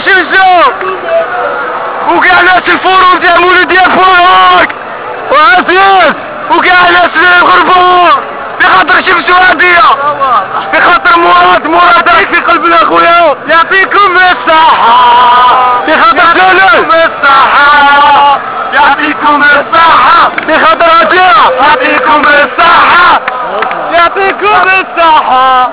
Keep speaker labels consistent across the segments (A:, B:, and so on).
A: شمسو وكاع ناس الفوروم ديال مولود ديال فوروك وعزيز وكاع ناس الغربة بخاطر شمسو هادية بخاطر مراد راك في قلبنا خويا يعطيكم الصحة بخاطر جلال الصحة يعطيكم الصحة بخاطر هادية يعطيكم الصحة يعطيكم الصحة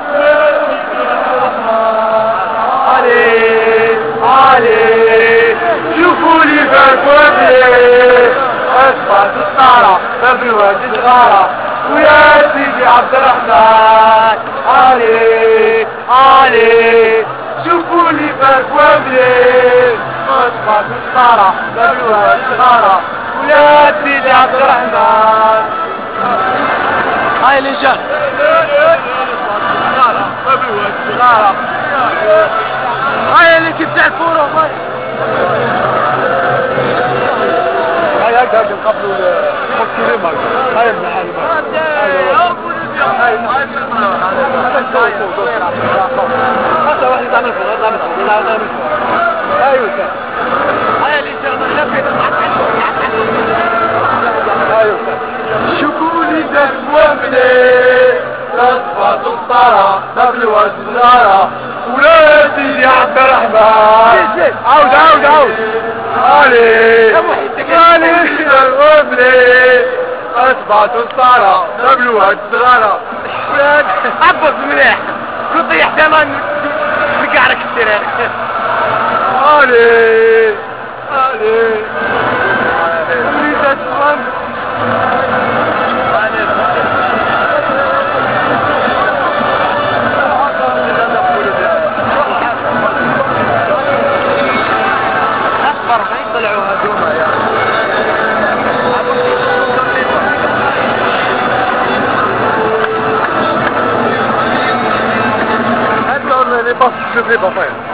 A: علي شوفوا لي فاكوابلي اصبحت الطارة باب الواد صغارة ويا سيدي عبد الرحمن علي شوفوا لي فاكوابلي اصبحت الطارة باب الواد صغارة ويا سيدي عبد الرحمن هاي اللي جات باب الواد صغارة هاي اللي تفتح الفورة هاي هكذا نقبلوا المفكرين هكذا هاي ابن حالي هذا واحد يتعمل فوق ايوه هاي اللي ايوه شوفوا لي تكوامني تصفى تسطرة باب الواد صغارة ولا سيدي عبد الرحمن عاود علي الغبني اصبعت الصارة باب الواد صغارة عبط مليح كنت طيح دمان نقعرك السرير علي طلعوا هدوما يعني هذا اللي باص شوف لي باصين